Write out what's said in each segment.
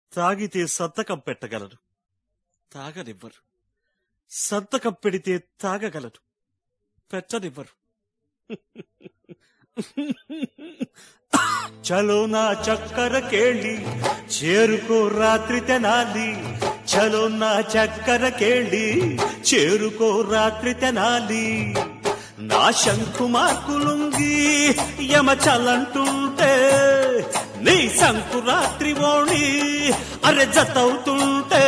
తాగితే సంతకం పెట్టగలను, తాగనివ్వరు. సంతకం పెడితే తాగగలను, పెట్టనివ్వరు. చలో నా చక్కర కేళి చేరుకో రాత్రి తెనాలి, చలో నా చక్కర కేళి చేరుకో రాత్రి తెనాలి. నా శంకు మార్కులుంగి యమ చలంటుంటే నీ సంకురాత్రి ఓణి అరె జతవుతుంటే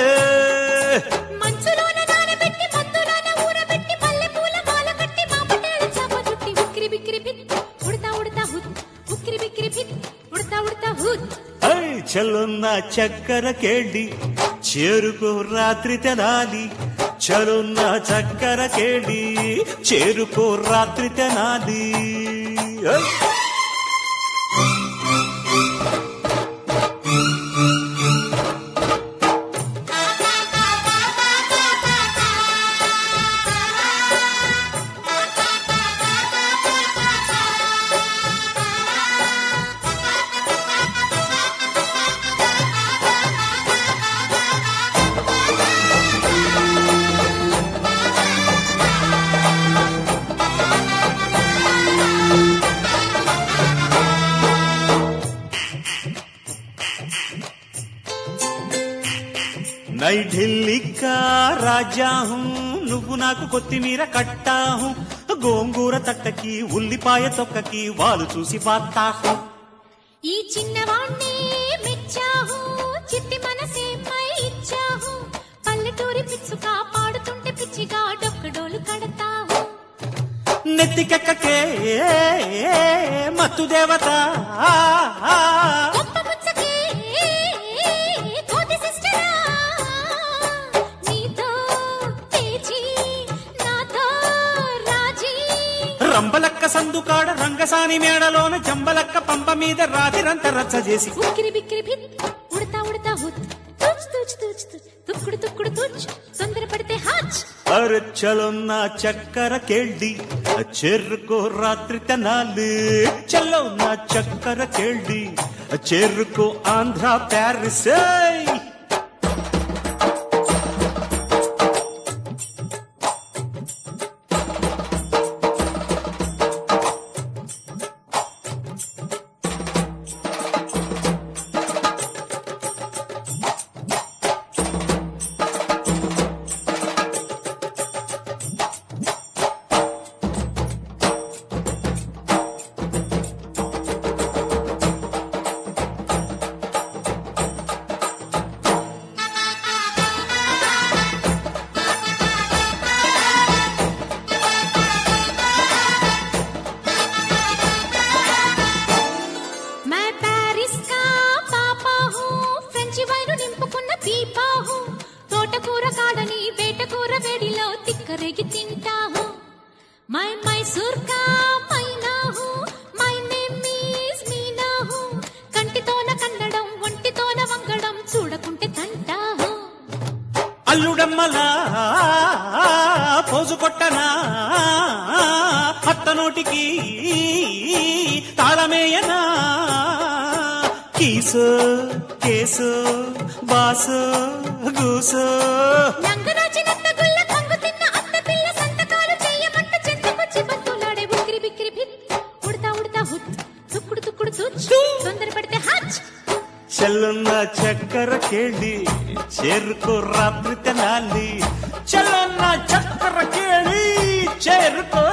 చలున్న చక్కర కేళి చేరుకో రాత్రి తెనాలి, చలున్న చక్కర కేళి చేరుకో రాత్రి తెనాలి. నై ఢిల్లీ కా రాజా హూ, నువ్వు నాకు కొత్తిమీర కట్టాహు, గోంగూర తట్టకి ఉల్లిపాయ తొక్కకి వాలు చూసి పాతాహు. ఈ చిన్నవాణ్ణి మెచ్చాహు, చిట్టి మనసే పై ఇచ్చాహు, పల్లెటూరి పిచ్చుక పాడుతుంటే పిచ్చిగా డొక్కడోలు కడతాహు. నెత్తికెక్కకే మత్తు దేవత, రంబలక్క సందుకాడ రంగసాని మేడలోన జంబలక్క పంప మీద రాతిరంత రచ్చ చేసి ఉక్కిరి బిక్కిరి భిత్ ఉడతా ఉడతా హుత్ తుచ్ తుచ్ తుచ్ తుచ్ తుక్కుడు తుక్కుడు తుచ్ తొందర పడితే హాచ్. అరె చలున్న చక్కర కేళి చేరుకో రాత్రి తెనాలి, చలో నా చక్కర కేళి చేరుకో ఆంధ్ర ప్యారిస్. తోటకూర కాడని వేటకూర వేడిలో తిక్కరేగి తింటాహు. మై మైసూర్ కా మైనాహు, మై నేమ్ ఈజ్ మీనాహు, కంటితోన కన్నడం ఒంటితోన వంగడం చూడకుంటే తంటాహు. అల్లుడమ్మలా పోజు కొట్టనా, అత్త నోటికి తాళమేయనా, కీసో కేసో బాసో గూసో నంగరాజినంత గుల్ల కంగు తిన్న అత్త పిల్ల సంతకాలు చేయమంట చెంతకొచ్చి బతులాడే ఉక్కిరి బిక్కిరి భిత్ ఉడతా ఉడతా హుత్ తుక్కుడు తుక్కుడు తుచ్ తొందర పడితే హాచ్. చలున్న చక్కర కేళి చేరుకో రాత్రి తెనాలి, చలున్న చక్కర కేళి చేరుకో